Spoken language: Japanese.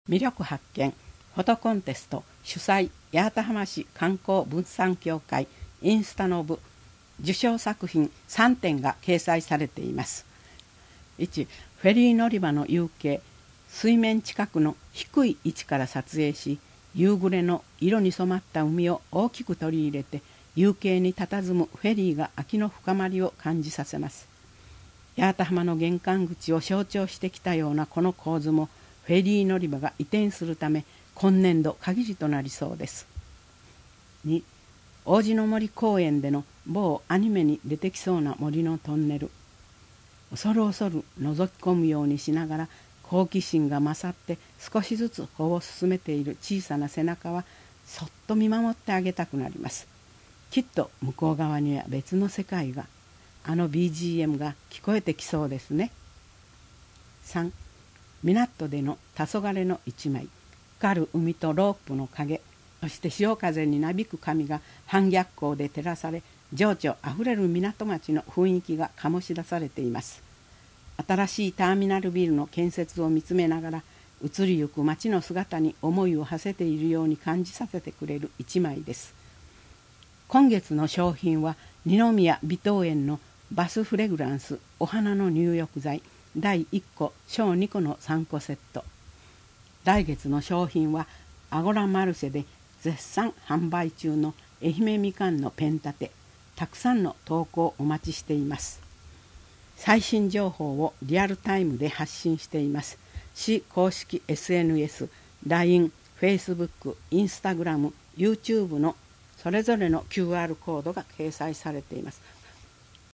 魅力発見フォトコンテスト主催八幡浜市観光物産協会インスタの部受賞作品3点が掲載されています。1、フェリー乗り場の夕景、水面近くの低い位置から撮影し、夕暮れの色に染まった海を大きく取り入れて夕景に佇むフェリーが秋の深まりを感じさせます。八幡浜の玄関口を象徴してきたようなこの構図もフェリー乗り場が移転するため今年度限りとなりそうです。2、王子の森公園での某アニメに出てきそうな森のトンネル。恐る恐る覗き込むようにしながら好奇心が勝って少しずつ歩を進めている小さな背中はそっと見守ってあげたくなります。きっと向こう側には別の世界が、あの BGM が聞こえてきそうですね。3、港での黄昏の一枚、光る海とロープの影、そして潮風になびく髪が反逆光で照らされ、情緒あふれる港町の雰囲気が醸し出されています。新しいターミナルビルの建設を見つめながら、移りゆく町の姿に思いを馳せているように感じさせてくれる一枚です。今月の商品は二宮美東園のバスフレグランスお花の入浴剤第1個小2個の3個セット。来月の商品はアゴラマルシェで絶賛販売中の愛媛みかんのペン立て。たくさんの投稿お待ちしています。最新情報をリアルタイムで発信しています。市公式 SNS、LINE、Facebook、Instagram、YouTube のそれぞれの QR コードが掲載されています。